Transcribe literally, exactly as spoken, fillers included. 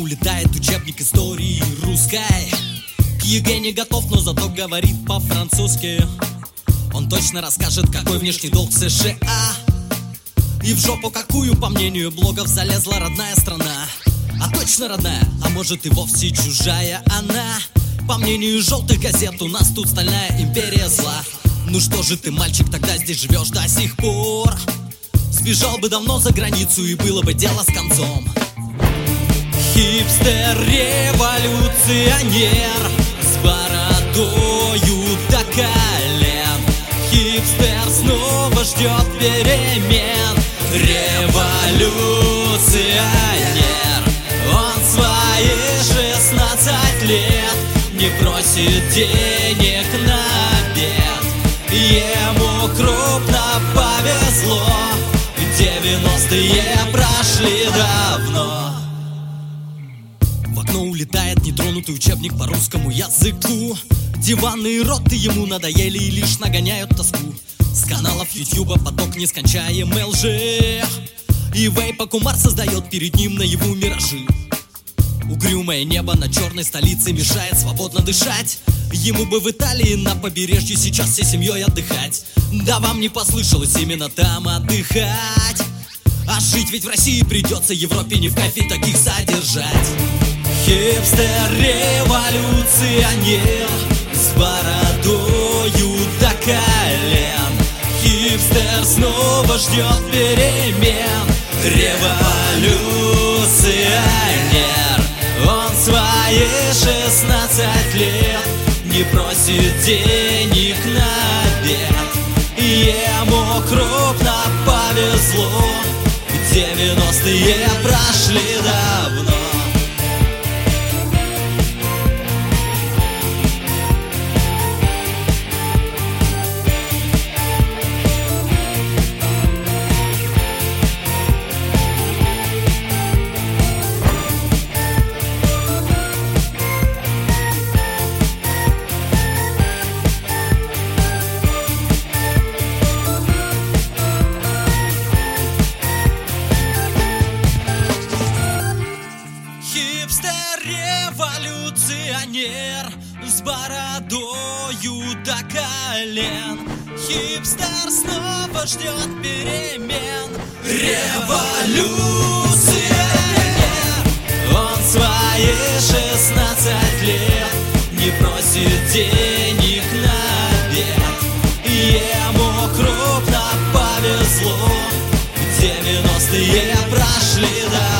улетает учебник истории русской. К ЕГЭ не готов, но зато говорит по-французски. Он точно расскажет, какой внешний долг США. И в жопу какую, по мнению блогов, залезла родная страна. А точно родная, а может и вовсе чужая она. По мнению желтых газет, у нас тут стальная империя зла. Ну что же ты, мальчик, тогда здесь живешь до сих пор? Сбежал бы давно за границу, и было бы дело с концом. Хипстер-революционер с бородою до колен. Хипстер снова ждет перемен. Революционер, он свои шестнадцать лет не просит денег на обед. Ему крупно повезло, девяностые прошли давно. В окно улетает нетронутый учебник по русскому языку. Диванные роты ему надоели и лишь нагоняют тоску. С каналов ютуба поток нескончаемый лжи, и вейпа Кумар создает перед ним наяву миражи. Угрюмое небо над черной столицей мешает свободно дышать. Ему бы в Италии на побережье сейчас всей семьей отдыхать. Да вам не послышалось, именно там отдыхать. А жить ведь в России придется, Европе не в кайфе таких содержать. Хипстер-революционер с бородою до колен. Хипстер снова ждет перемен. Революционер, он свои шестнадцать лет не просит денег на обед. Ему крупно повезло, девяностые прошли давно. Хипстер-революционер с бородою до колен. Хипстер снова ждет перемен. Революционер, он свои шестнадцать лет не просит денег на обед. Ему крупно повезло, девяностые прошли давно.